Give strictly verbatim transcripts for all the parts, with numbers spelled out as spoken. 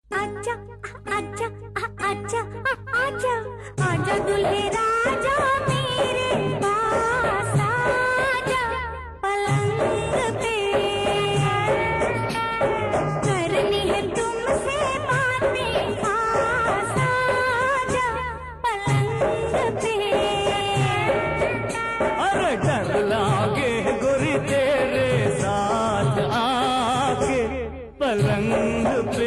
आजा आजा आजा आजा आजा दुल्हे राजा मेरे पास आजा पलंग पे करनी है तुमसे बातें खास आजा पलंग पे। अरे डर लागे गोरी तेरे साथ आके पलंग पे,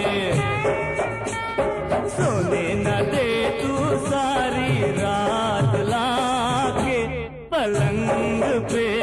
सोने न दे तू सारी रात लाके पलंग पे।